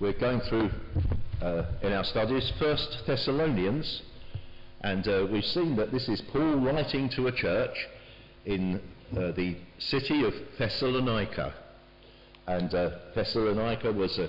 We're going through in our studies 1 Thessalonians, and we've seen that this is Paul writing to a church in the city of Thessalonica. And Thessalonica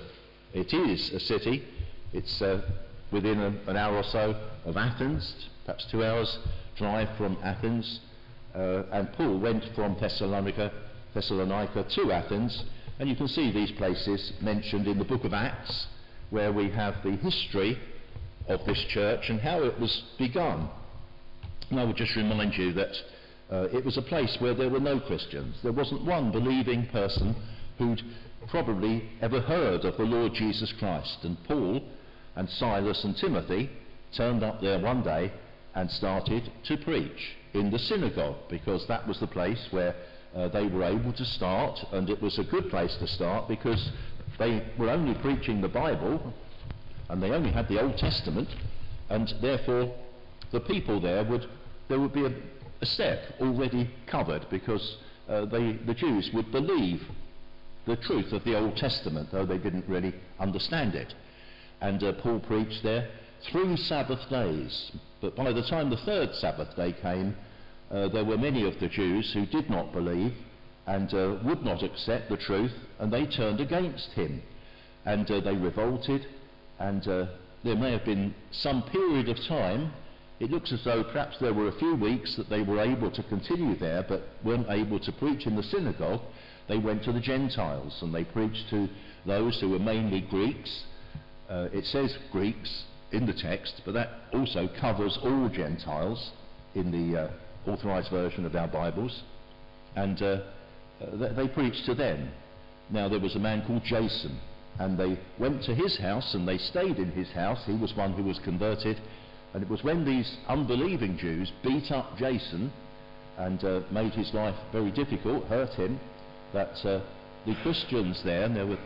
is a city. It's within an hour or so of Athens, perhaps 2 hours drive from Athens. And Paul went from Thessalonica to Athens, and you can see these places mentioned in the book of Acts, where we have the history of this church and how it was begun. And I would just remind you that it was a place where there were no Christians. There wasn't one believing person who'd probably ever heard of the Lord Jesus Christ. And Paul and Silas and Timothy turned up there one day and started to preach in the synagogue, because that was the place where they were able to start, and it was a good place to start because they were only preaching the Bible and they only had the Old Testament, and therefore the people there would be a step already covered, because the Jews would believe the truth of the Old Testament, though they didn't really understand it. And Paul preached there 3 Sabbath days, but by the time the 3rd Sabbath day came, there were many of the Jews who did not believe and would not accept the truth, and they turned against him, and they revolted, and there may have been some period of time. It looks as though perhaps there were a few weeks that they were able to continue there but weren't able to preach in the synagogue. They went to the Gentiles and they preached to those who were mainly Greeks. It says Greeks in the text, but that also covers all Gentiles in the authorised version of our Bibles, and they preached to them. Now there was a man called Jason, and they went to his house and they stayed in his house. He was one who was converted, and it was when these unbelieving Jews beat up Jason and made his life very difficult, hurt him, that the Christians there, and there were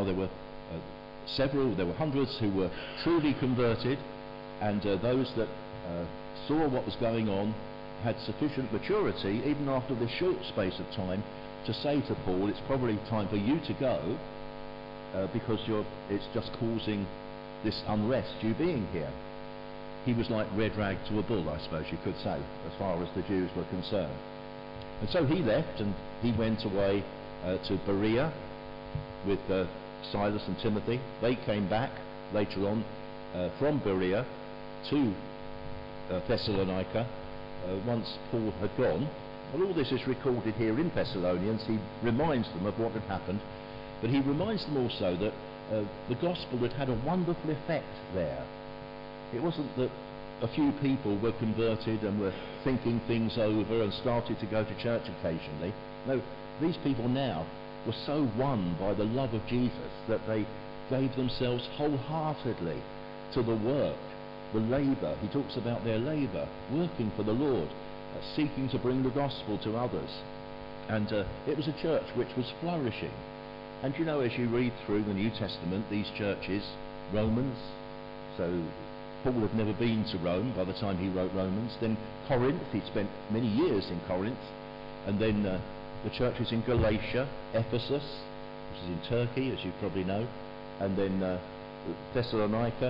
hundreds who were truly converted, and those that saw what was going on had sufficient maturity, even after this short space of time, to say to Paul, it's probably time for you to go, because it's just causing this unrest, you being here. He was like red rag to a bull, I suppose you could say, as far as the Jews were concerned. And so he left and he went away to Berea with Silas and Timothy. They came back later on from Berea to Thessalonica once Paul had gone. Well, all this is recorded here in Thessalonians. He reminds them of what had happened, but he reminds them also that the gospel had a wonderful effect there. It wasn't that a few people were converted and were thinking things over and started to go to church occasionally. No, these people now were so won by the love of Jesus that they gave themselves wholeheartedly to the work, the labour. He talks about their labour, working for the Lord, seeking to bring the gospel to others. And it was a church which was flourishing. And you know, as you read through the New Testament, these churches, Romans, so Paul had never been to Rome by the time he wrote Romans. Then Corinth, he spent many years in Corinth. And then the churches in Galatia, Ephesus, which is in Turkey, as you probably know, and then Thessalonica.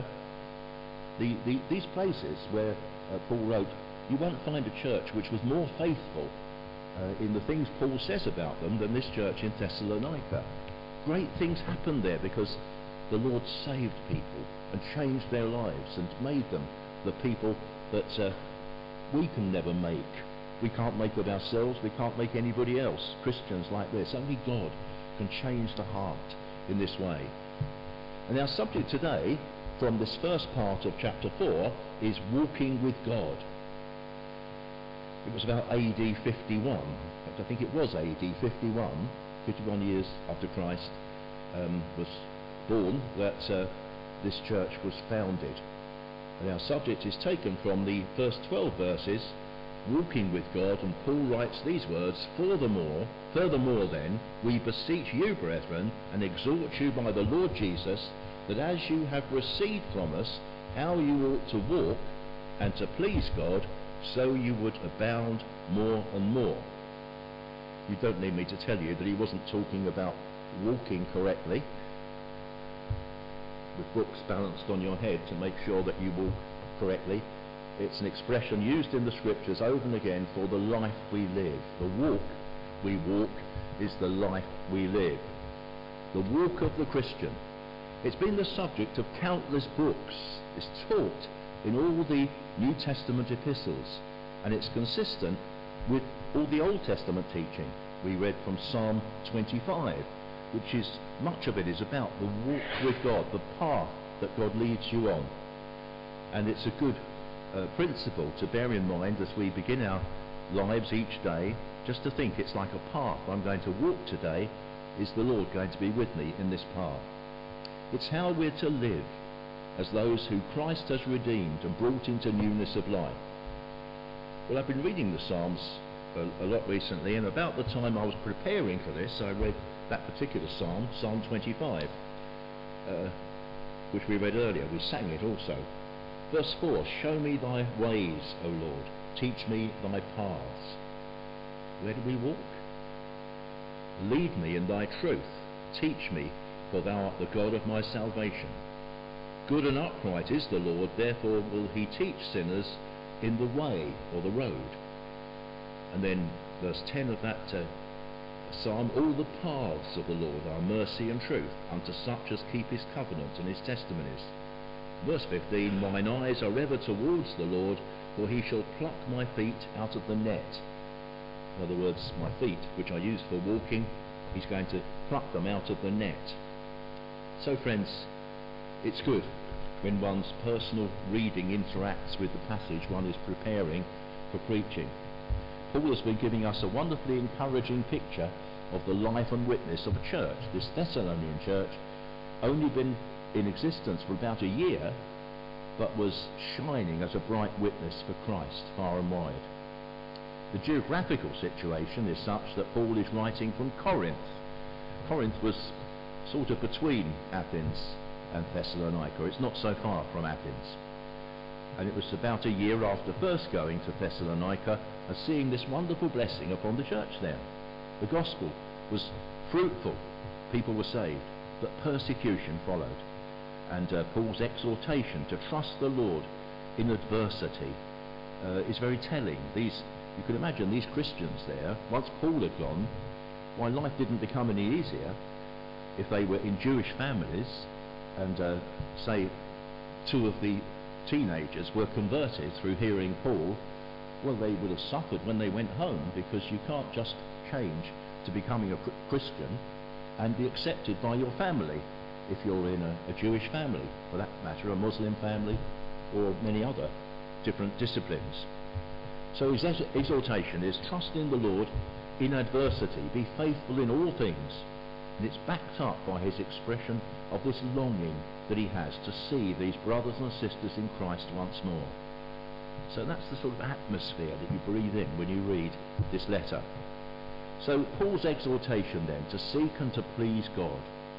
These places where Paul wrote, you won't find a church which was more faithful in the things Paul says about them than this church in Thessalonica. Great things happened there because the Lord saved people and changed their lives and made them the people that we can never make. We can't make it ourselves, we can't make anybody else Christians like this. Only God can change the heart in this way. And our subject today, from this first part of chapter 4, is walking with God. It was about AD 51, in fact I think it was AD 51 years after Christ was born, that this church was founded. And our subject is taken from the first 12 verses, walking with God, and Paul writes these words, Furthermore then, we beseech you, brethren, and exhort you by the Lord Jesus, that as you have received from us how you ought to walk, and to please God, so you would abound more and more. You don't need me to tell you that he wasn't talking about walking correctly. with books balanced on your head to make sure that you walk correctly. It's an expression used in the scriptures over and again for the life we live. The walk we walk is the life we live. The walk of the Christian. It's been the subject of countless books. It's taught in all the New Testament epistles, and it's consistent with all the Old Testament teaching. We read from Psalm 25, which is, much of it is about the walk with God, the path that God leads you on. And it's a good principle to bear in mind as we begin our lives each day, just to think it's like a path I'm going to walk today. Is the Lord going to be with me in this path? It's how we're to live as those who Christ has redeemed and brought into newness of life. Well, I've been reading the Psalms a lot recently, and about the time I was preparing for this, I read that particular psalm, Psalm 25, which we read earlier. We sang it also. Verse 4, show me thy ways, O Lord, teach me thy paths. Where do we walk? Lead me in thy truth, teach me, for thou art the God of my salvation. Good and upright is the Lord, therefore will he teach sinners in the way, or the road. And then verse 10 of that psalm, all the paths of the Lord are mercy and truth unto such as keep his covenant and his testimonies. Verse 15, mine eyes are ever towards the Lord, for he shall pluck my feet out of the net. In other words, my feet, which I use for walking, he's going to pluck them out of the net. So friends, it's good when one's personal reading interacts with the passage one is preparing for preaching. Paul has been giving us a wonderfully encouraging picture of the life and witness of a church. This Thessalonian church only been in existence for about a year, but was shining as a bright witness for Christ far and wide. The geographical situation is such that Paul is writing from Corinth. Corinth was sort of between Athens and Thessalonica. It's not so far from Athens. And it was about a year after first going to Thessalonica and seeing this wonderful blessing upon the church there. The gospel was fruitful. People were saved, but persecution followed. And Paul's exhortation to trust the Lord in adversity is very telling. You can imagine these Christians there, once Paul had gone, why life didn't become any easier. If they were in Jewish families and say two of the teenagers were converted through hearing Paul, well, they would have suffered when they went home, because you can't just change to becoming a Christian and be accepted by your family if you're in a Jewish family, for that matter, a Muslim family, or many other different disciplines. So his exhortation is trust in the Lord in adversity, be faithful in all things. And it's backed up by his expression of this longing that he has to see these brothers and sisters in Christ once more. So that's the sort of atmosphere that you breathe in when you read this letter. So Paul's exhortation then to seek and to please God.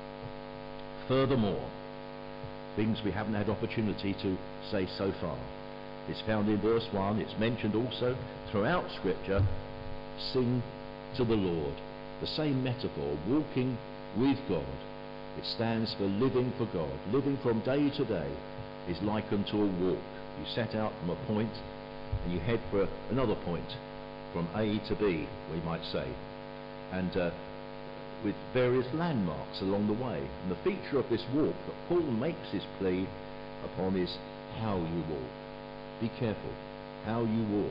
Furthermore, things we haven't had opportunity to say so far. It's found in verse 1, it's mentioned also throughout Scripture, sing to the Lord. The same metaphor, walking with God. It stands for living for God. Living from day to day is likened to a walk. You set out from a point and you head for another point, from A to B, we might say, and with various landmarks along the way. And the feature of this walk that Paul makes his plea upon is how you walk. Be careful how you walk.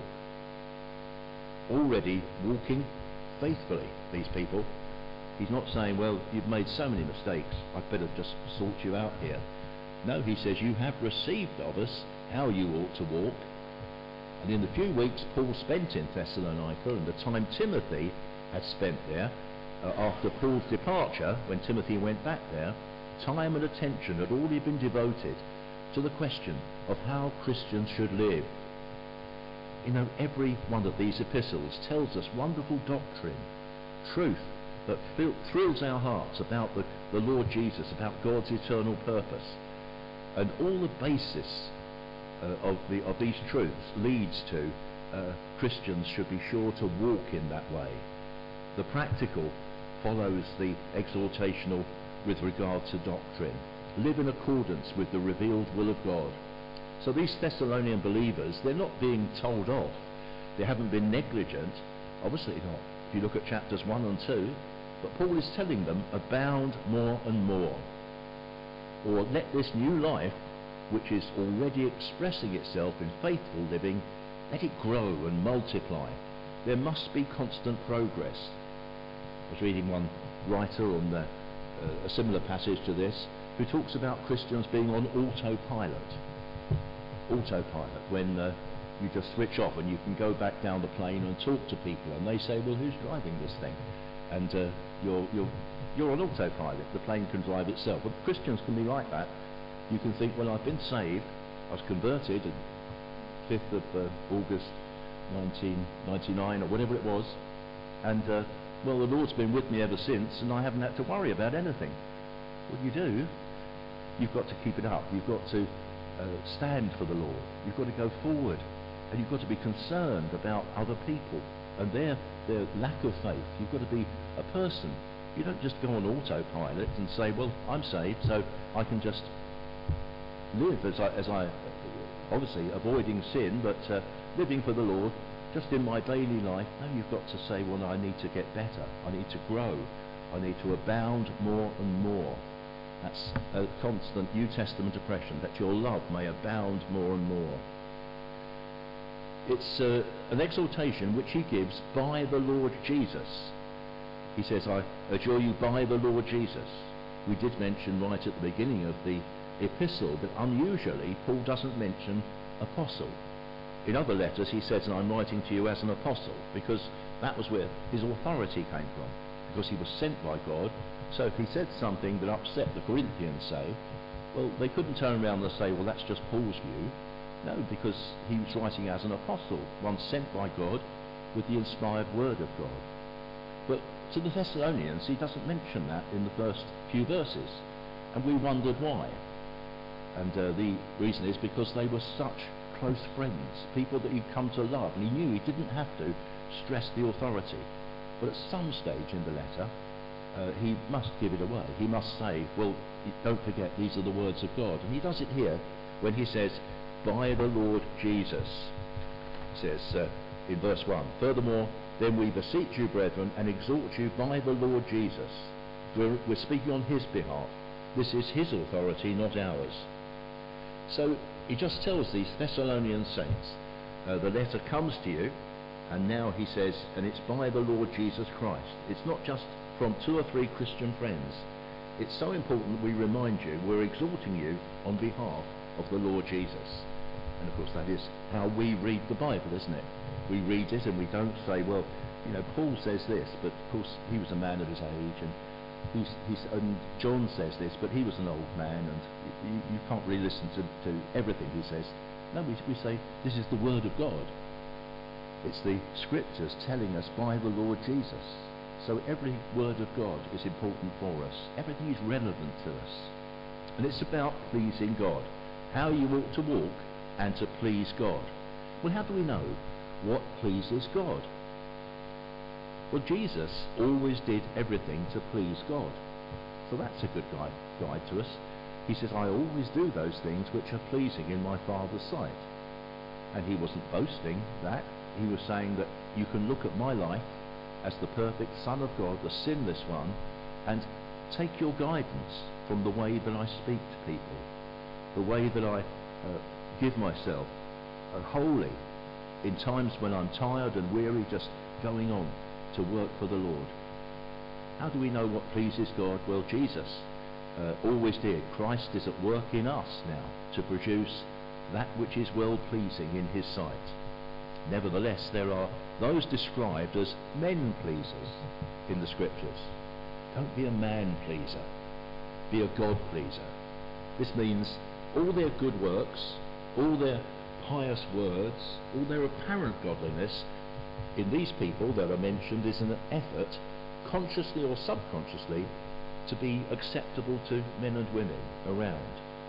Already walking faithfully, these people. He's not saying, well, you've made so many mistakes, I'd better just sort you out here. No, he says, you have received of us how you ought to walk. And in the few weeks Paul spent in Thessalonica, and the time Timothy had spent there, after Paul's departure, when Timothy went back there, time and attention had already been devoted to the question of how Christians should live. You know, every one of these epistles tells us wonderful doctrine, truth that thrills our hearts about the Lord Jesus, about God's eternal purpose. And all the basis of these truths leads to Christians should be sure to walk in that way. The practical follows the exhortational with regard to doctrine. live in accordance with the revealed will of God. So these Thessalonian believers, they're not being told off. They haven't been negligent. Obviously not. If you look at chapters 1 and 2, but Paul is telling them, abound more and more. Or let this new life, which is already expressing itself in faithful living, let it grow and multiply. There must be constant progress. I was reading one writer on a similar passage to this, who talks about Christians being on autopilot. Autopilot, when you just switch off and you can go back down the plane and talk to people, and they say, well, who's driving this thing? And you're on autopilot. The plane can drive itself. Well, Christians can be like that. You can think, well, I've been saved, I was converted on 5th of August 1999 or whatever it was, and well, the Lord's been with me ever since, and I haven't had to worry about anything. What you do, you've got to keep it up. You've got to stand for the Lord. You've got to go forward, and you've got to be concerned about other people and their lack of faith. You've got to be a person. You don't just go on autopilot and say, well, I'm saved, so I can just live as I obviously avoiding sin, but living for the Lord just in my daily life. No, you've got to say, well, I need to get better. I need to grow. I need to abound more and more. That's a constant New Testament oppression, that your love may abound more and more. It's an exhortation which he gives by the Lord Jesus. He says, I adjure you by the Lord Jesus. We did mention right at the beginning of the epistle that unusually Paul doesn't mention apostle. In other letters he says, and I'm writing to you as an apostle, because that was where his authority came from, because he was sent by God. So if he said something that upset the Corinthians, say, well, they couldn't turn around and say, well, that's just Paul's view. No, because he was writing as an apostle, one sent by God with the inspired word of God. But to the Thessalonians, he doesn't mention that in the first few verses, and we wondered why. And the reason is because they were such close friends, people that he'd come to love, and he knew he didn't have to stress the authority. But at some stage in the letter, he must give it away. He must say, well, don't forget, these are the words of God. And he does it here when he says, by the Lord Jesus. He says in verse 1, furthermore, then we beseech you, brethren, and exhort you by the Lord Jesus. We're speaking on his behalf. This is his authority, not ours. So he just tells these Thessalonian saints, the letter comes to you, and now he says, and it's by the Lord Jesus Christ. It's not just from 2 or 3 Christian friends. It's so important we remind you, we're exhorting you on behalf of the Lord Jesus. And of course that is how we read the Bible, isn't it? We read it and we don't say, well, you know, Paul says this, but of course he was a man of his age, and and John says this, but he was an old man, and you can't really listen to everything he says. No, we say, this is the word of God. It's the scriptures telling us by the Lord Jesus. So every word of God is important for us. Everything is relevant to us. And it's about pleasing God. How you ought to walk and to please God. Well, how do we know what pleases God? Well, Jesus always did everything to please God. So that's a good guide to us. He says, I always do those things which are pleasing in my Father's sight. And he wasn't boasting that. He was saying that you can look at my life as the perfect Son of God, the sinless one, and take your guidance from the way that I speak to people, the way that I give myself wholly in times when I'm tired and weary, just going on to work for the Lord. How do we know what pleases God? Well, Jesus always did. Christ is at work in us now to produce that which is well-pleasing in his sight. Nevertheless, there are those described as men-pleasers in the scriptures. Don't be a man-pleaser. Be a God-pleaser. This means all their good works, all their pious words, all their apparent godliness in these people that are mentioned is an effort, consciously or subconsciously, to be acceptable to men and women around.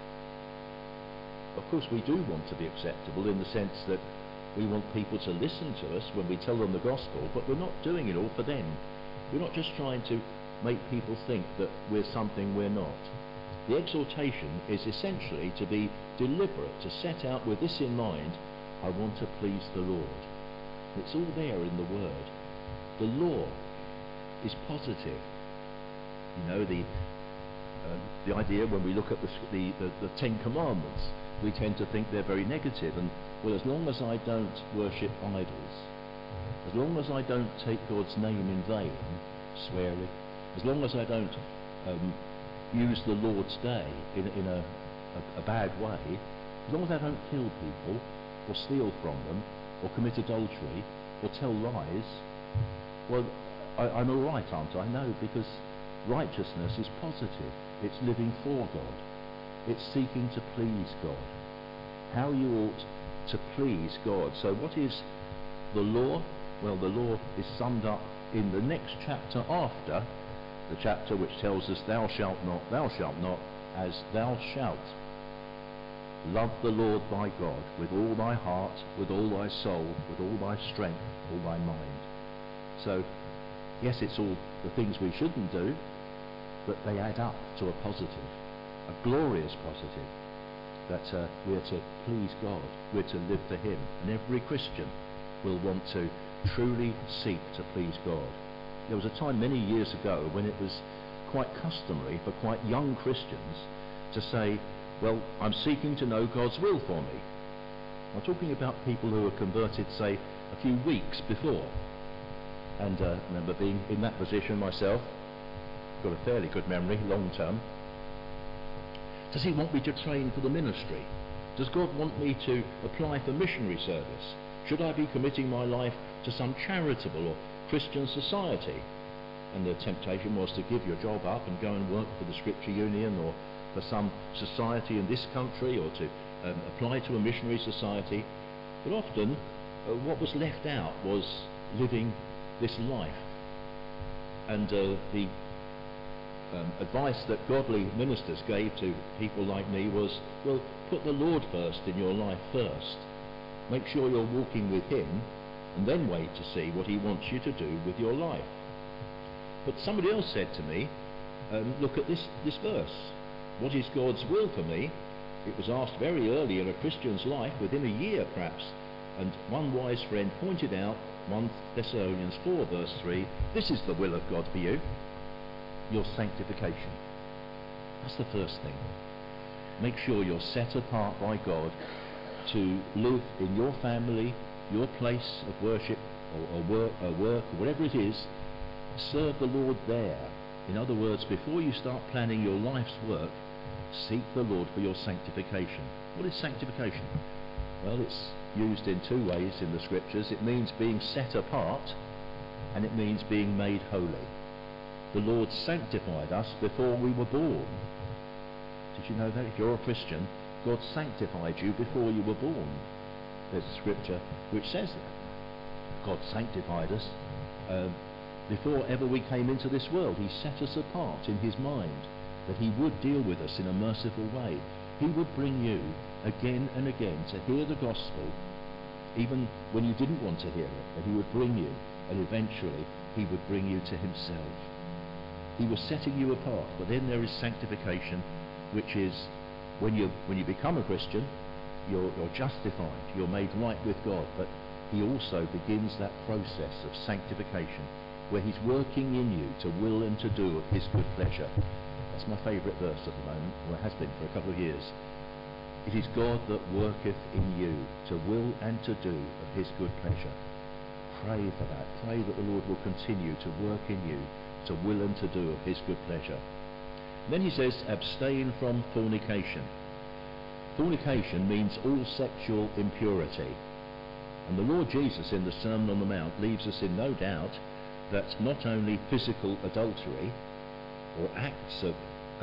Of course, we do want to be acceptable in the sense that we want people to listen to us when we tell them the gospel, but we're not doing it all for them. We're not just trying to make people think that we're something we're not. The exhortation is essentially to be deliberate, to set out with this in mind: I want to please the Lord. It's all there in the Word. The law is positive. You know, the idea when we look at the Ten Commandments, we tend to think they're very negative. And well, as long as I don't worship idols, as long as I don't take God's name in vain, swearing, as long as I don't use the Lord's day in a bad way, as long as I don't kill people or steal from them or commit adultery or tell lies, well, I'm all right, aren't I? No, because righteousness is positive. It's living for God. It's seeking to please God. How you ought to please God. So what is the law? Well, the law is summed up in the next chapter after the chapter which tells us thou shalt not, as thou shalt love the Lord thy God with all thy heart, with all thy soul, with all thy strength, all thy mind. So, yes, it's all the things we shouldn't do, but they add up to a positive, a glorious positive, that we're to please God, we're to live for him. And every Christian will want to truly seek to please God. There was a time many years ago when it was quite customary for quite young Christians to say, well, I'm seeking to know God's will for me. I'm talking about people who were converted, say, a few weeks before. And I remember being in that position myself. Got a fairly good memory, long term. Does he want me to train for the ministry? Does God want me to apply for missionary service? Should I be committing my life to some charitable or Christian society? And the temptation was to give your job up and go and work for the Scripture Union or for some society in this country, or to apply to a missionary society. But often what was left out was living this life. And the advice that godly ministers gave to people like me was, well, put the Lord first in your life first. Make sure you're walking with him, and then wait to see what he wants you to do with your life. But somebody else said to me, look at this verse. What is God's will for me? It was asked very early in a Christian's life, within a year perhaps, and one wise friend pointed out 1 Thessalonians 4 verse 3, this is the will of God for you, your sanctification. That's the first thing. Make sure you're set apart by God to live in your family, your place of worship or work, or whatever it is. Serve the Lord there. In other words, before you start planning your life's work, seek the Lord for your sanctification. What is sanctification? Well, it's used in two ways in the Scriptures. It means being set apart, and it means being made holy. The Lord sanctified us before we were born. Did you know that? If you're a Christian, God sanctified you before you were born. There's a scripture which says that. God sanctified us before ever we came into this world. He set us apart in his mind, that he would deal with us in a merciful way. He would bring you again and again to hear the gospel, even when you didn't want to hear it, that he would bring you, and eventually he would bring you to himself. He was setting you apart. But then there is sanctification, which is when you become a Christian, you're justified, you're made right with God. But he also begins that process of sanctification, where he's working in you to will and to do of his good pleasure. That's my favourite verse at the moment, or it has been for a couple of years. It is God that worketh in you to will and to do of his good pleasure. Pray for that. Pray that the Lord will continue to work in you to will and to do of his good pleasure. And then he says, abstain from fornication. Fornication means all sexual impurity. And the Lord Jesus in the Sermon on the Mount leaves us in no doubt that not only physical adultery or acts of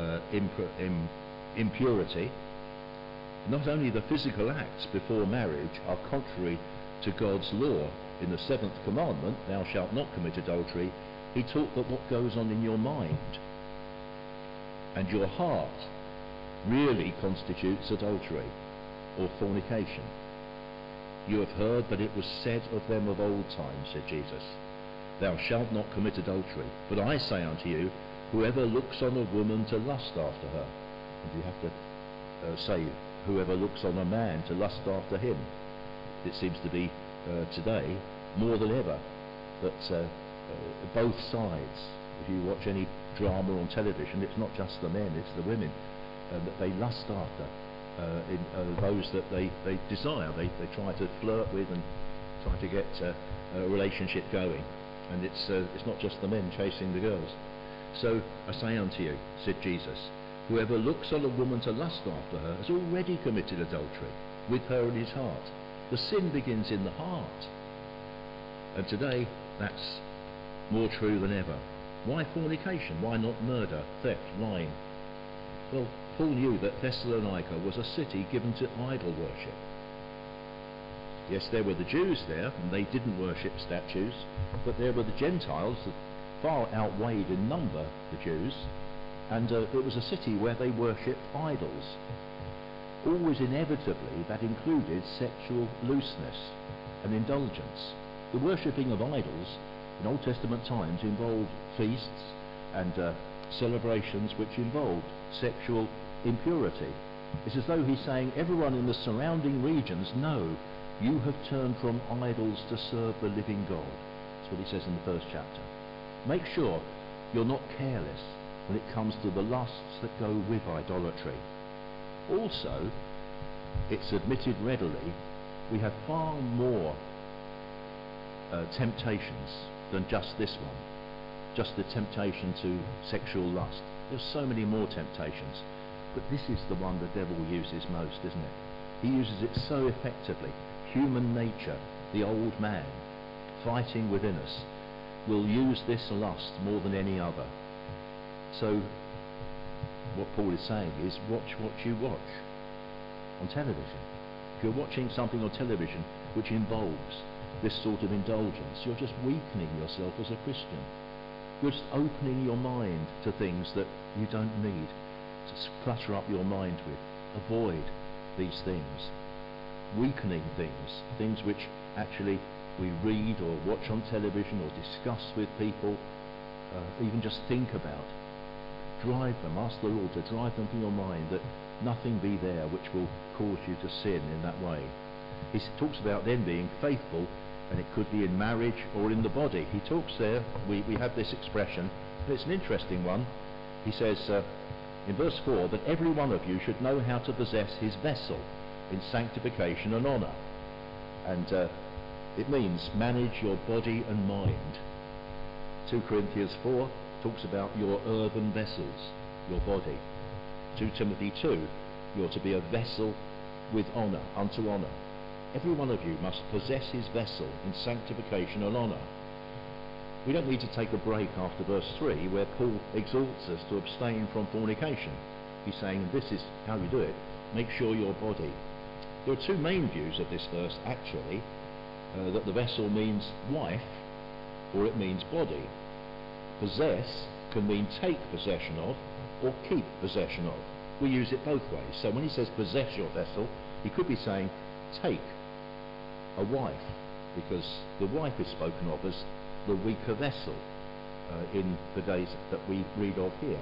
impurity, not only the physical acts before marriage are contrary to God's law. In the 7th commandment, thou shalt not commit adultery, he taught that what goes on in your mind and your heart really constitutes adultery or fornication. You have heard that it was said of them of old time, said Jesus, thou shalt not commit adultery. But I say unto you, whoever looks on a woman to lust after her And you have to say, whoever looks on a man to lust after him. It seems to be today more than ever that both sides, if you watch any drama on television, it's not just the men, it's the women that they lust after, those that they desire. They try to flirt with and try to get a relationship going. And it's not just the men chasing the girls. So I say unto you, said Jesus, whoever looks on a woman to lust after her has already committed adultery with her in his heart. The sin begins in the heart. And today, that's more true than ever. Why fornication? Why not murder, theft, lying? Well, Paul knew that Thessalonica was a city given to idol worship. Yes, there were the Jews there, and they didn't worship statues, but there were the Gentiles that far outweighed in number the Jews, and it was a city where they worshipped idols. Always inevitably, that included sexual looseness and indulgence. The worshipping of idols in Old Testament times involved feasts and celebrations which involved sexual impurity. It's as though he's saying, everyone in the surrounding regions know you have turned from idols to serve the living God. That's what he says in the first chapter. Make sure you're not careless when it comes to the lusts that go with idolatry. Also, it's admitted readily, we have far more temptations than just this one, just the temptation to sexual lust. There's so many more temptations, but this is the one the devil uses most, isn't it? He uses it so effectively. Human nature, the old man, fighting within us, will use this lust more than any other. So, what Paul is saying is, watch what you watch on television. If you're watching something on television which involves this sort of indulgence, you're just weakening yourself as a Christian. You're just opening your mind to things that you don't need to clutter up your mind with. Avoid these things. Weakening things which actually we read or watch on television or discuss with people, even just think about. Drive them, ask the Lord to drive them from your mind, that nothing be there which will cause you to sin in that way. He talks about then being faithful, and it could be in marriage or in the body. He talks there, we have this expression, but it's an interesting one. He says in verse 4 that every one of you should know how to possess his vessel in sanctification and honour. And it means manage your body and mind. 2 Corinthians 4 talks about your earthen vessels, your body. 2 Timothy 2, you're to be a vessel with honour, unto honour. Every one of you must possess his vessel in sanctification and honour. We don't need to take a break after verse 3, where Paul exhorts us to abstain from fornication. He's saying, this is how you do it. Make sure your body. There are two main views of this verse, actually, that the vessel means wife, or it means body. Possess can mean take possession of, or keep possession of. We use it both ways. So when he says possess your vessel, he could be saying take a wife, because the wife is spoken of as the weaker vessel in the days that we read of here.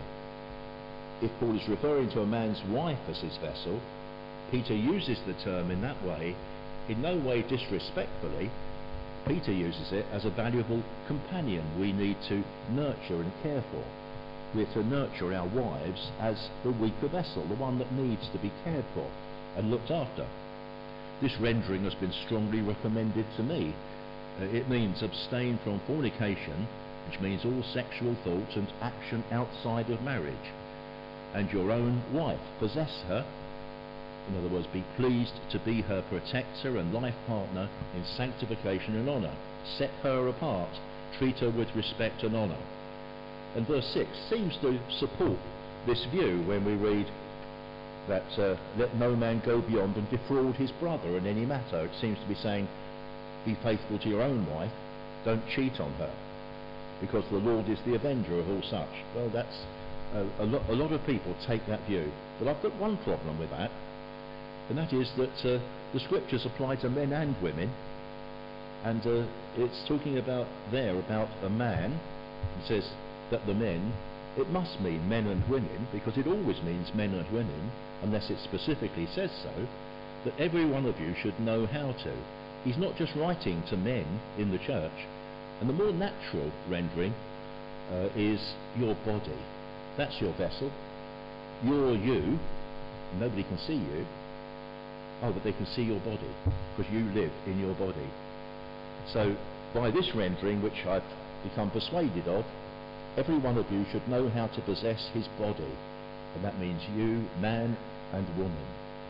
If Paul is referring to a man's wife as his vessel, Peter uses the term in that way, in no way disrespectfully. Peter uses it as a valuable companion we need to nurture and care for. We're to nurture our wives as the weaker vessel, the one that needs to be cared for and looked after. This rendering has been strongly recommended to me. It means abstain from fornication, which means all sexual thoughts and action outside of marriage. And your own wife, possess her. In other words, be pleased to be her protector and life partner in sanctification and honour. Set her apart. Treat her with respect and honour. And verse 6 seems to support this view when we read that let no man go beyond and defraud his brother in any matter. It seems to be saying, be faithful to your own wife, don't cheat on her, because the Lord is the avenger of all such. Well, that's a lot of people take that view. But I've got one problem with that, and that is that the scriptures apply to men and women, and it's talking about there about a man. It says that the men It must mean men and women, because it always means men and women, unless it specifically says so, that every one of you should know how to. He's not just writing to men in the church. And the more natural rendering is your body. That's your vessel. You're you. Nobody can see you. Oh, but they can see your body, because you live in your body. So, by this rendering, which I've become persuaded of, every one of you should know how to possess his body. And that means you, man and woman.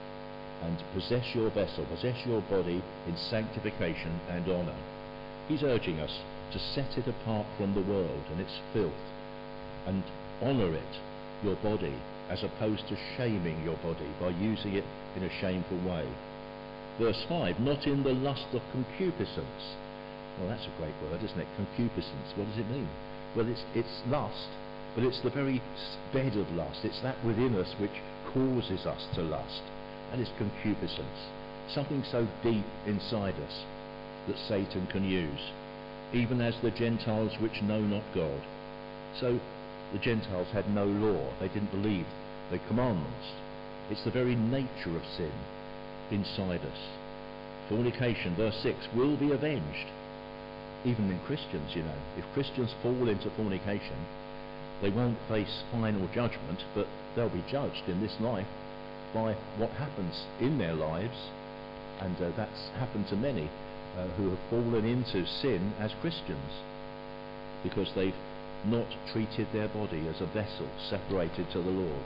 And possess your vessel, possess your body in sanctification and honour. He's urging us to set it apart from the world and its filth, and honour it, your body, as opposed to shaming your body by using it in a shameful way. Verse 5, not in the lust of concupiscence. Well, that's a great word, isn't it? Concupiscence. What does it mean? Well, it's lust, but it's the very bed of lust. It's that within us which causes us to lust. That is concupiscence. Something so deep inside us that Satan can use, even as the Gentiles which know not God. So the Gentiles had no law. They didn't believe the commandments. It's the very nature of sin inside us. Fornication, verse 6, will be avenged. Even in Christians, you know. If Christians fall into fornication, they won't face final judgment, but they'll be judged in this life by what happens in their lives. And that's happened to many who have fallen into sin as Christians, because they've not treated their body as a vessel separated to the Lord.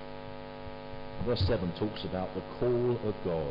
Verse 7 talks about the call of God.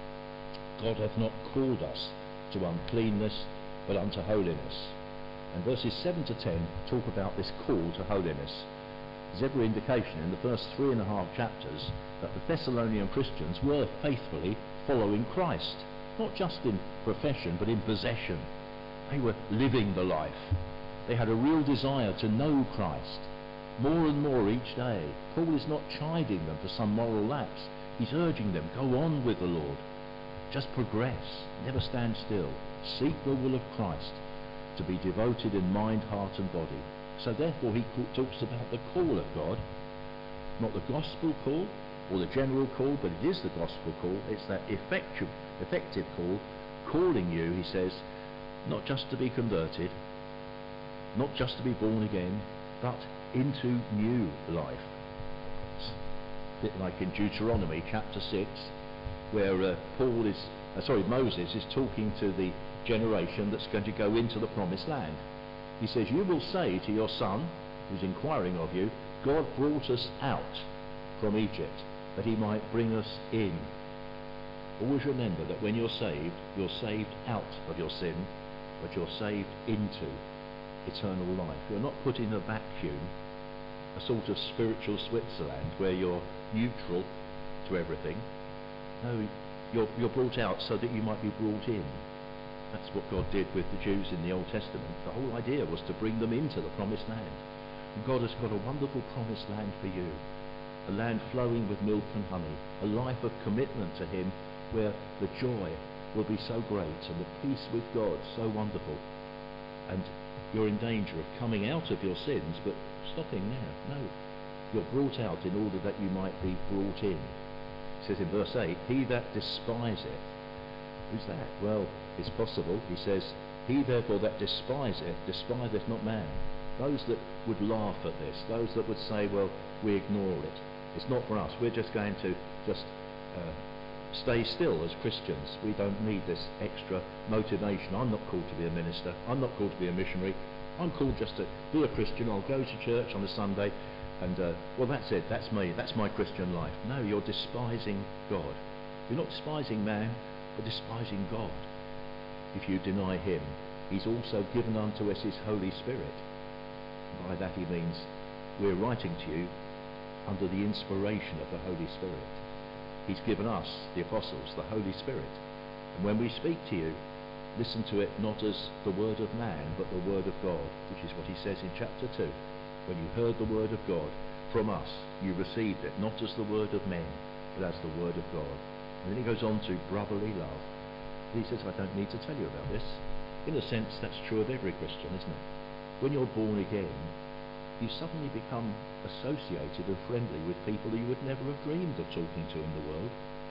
God hath not called us to uncleanness, but unto holiness. And verses 7 to 10 talk about this call to holiness. There's every indication in the first 3.5 chapters that the Thessalonian Christians were faithfully following Christ, not just in profession, but in possession. They were living the life. They had a real desire to know Christ more and more each day. Paul is not chiding them for some moral lapse. He's urging them, go on with the Lord. Just progress. Never stand still. Seek the will of Christ, to be devoted in mind, heart and body. So therefore he talks about the call of God, not the gospel call or the general call, but it is the gospel call. It's that effective call, calling you, he says, not just to be converted, not just to be born again, but into new life. It's a bit like in Deuteronomy chapter 6, where Moses is talking to the generation that's going to go into the promised land. He says, you will say to your son, who's inquiring of you, God brought us out from Egypt, that he might bring us in. Always remember that when you're saved out of your sin, but you're saved into eternal life. You're not put in a vacuum, a sort of spiritual Switzerland where you're neutral to everything. No, you're brought out so that you might be brought in. That's what God did with the Jews in the Old Testament. The whole idea was to bring them into the promised land. And God has got a wonderful promised land for you. A land flowing with milk and honey. A life of commitment to him where the joy will be so great and the peace with God so wonderful. And you're in danger of coming out of your sins, but stopping now. No. You're brought out in order that you might be brought in. It says in verse 8, he that despiseth. Who's that? Well, it's possible. He says, he therefore that despiseth, despiseth not man. Those that would laugh at this, those that would say, well, we ignore it. It's not for us. We're just going to stay still as Christians. We don't need this extra motivation. I'm not called to be a minister. I'm not called to be a missionary. I'm called just to be a Christian. I'll go to church on a Sunday and, well, that's it. That's me. That's my Christian life. No, you're despising God. You're not despising man, but despising God. If you deny him, he's also given unto us his Holy Spirit. By that he means we're writing to you under the inspiration of the Holy Spirit. He's given us, the apostles, the Holy Spirit. And when we speak to you, listen to it not as the word of man, but the word of God, which is what he says in chapter 2. When you heard the word of God from us, you received it, not as the word of men, but as the word of God. And then he goes on to brotherly love. And he says, I don't need to tell you about this. In a sense, that's true of every Christian, isn't it? When you're born again, you suddenly become associated and friendly with people who you would never have dreamed of talking to in the world.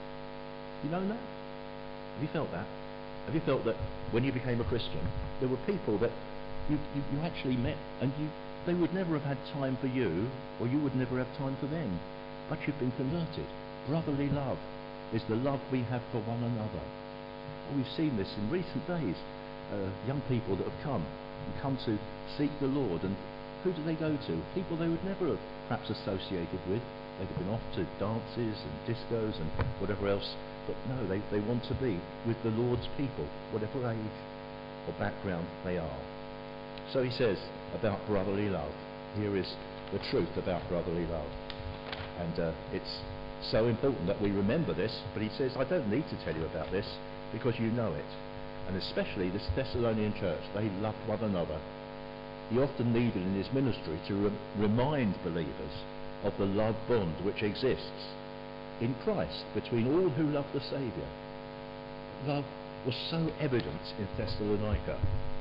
You know that? Have you felt that? Have you felt that when you became a Christian, there were people that you actually met and they would never have had time for you, or you would never have time for them, but you've been converted. Brotherly love is the love we have for one another. Well, we've seen this in recent days. Young people that have come to seek the Lord, and who do they go to? People they would never have perhaps associated with. They'd have been off to dances and discos and whatever else, but no, they want to be with the Lord's people, whatever age or background they are. So he says about brotherly love. Here is the truth about brotherly love. And it's so important that we remember this, but he says, I don't need to tell you about this because you know it. And especially this Thessalonian church, they loved one another. He often needed in his ministry to remind believers of the love bond which exists in Christ between all who love the Saviour. Love was so evident in Thessalonica.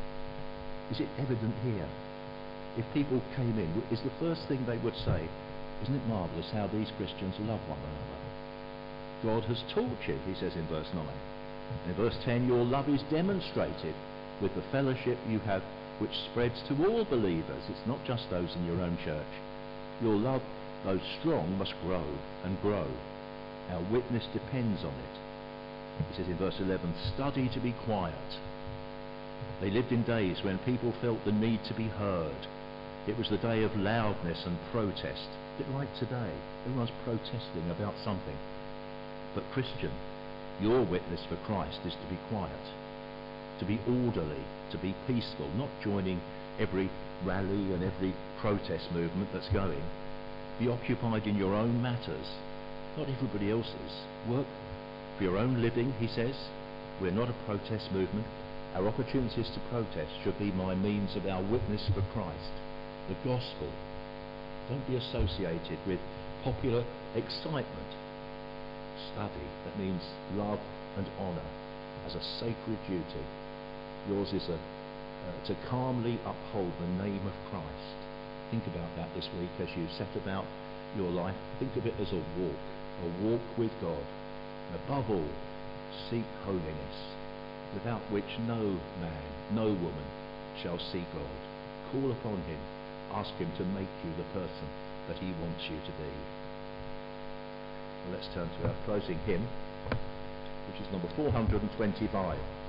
Is it evident here? If people came in, is the first thing they would say, isn't it marvellous how these Christians love one another? God has taught you, he says in verse 9. In verse 10, your love is demonstrated with the fellowship you have which spreads to all believers. It's not just those in your own church. Your love, though strong, must grow and grow. Our witness depends on it. He says in verse 11, study to be quiet. They lived in days when people felt the need to be heard. It was the day of loudness and protest. A bit like today. Everyone's protesting about something. But Christian, your witness for Christ is to be quiet, to be orderly, to be peaceful, not joining every rally and every protest movement that's going. Be occupied in your own matters, not everybody else's. Work for your own living, he says. We're not a protest movement. Our opportunities to protest should be my means of our witness for Christ, the gospel. Don't be associated with popular excitement. Study, that means love and honour as a sacred duty. Yours is to calmly uphold the name of Christ. Think about that this week as you set about your life. Think of it as a walk with God. And above all, seek holiness, without which no man, no woman shall see God. Call upon him, ask him to make you the person that he wants you to be. Well, let's turn to our closing hymn, which is number 425.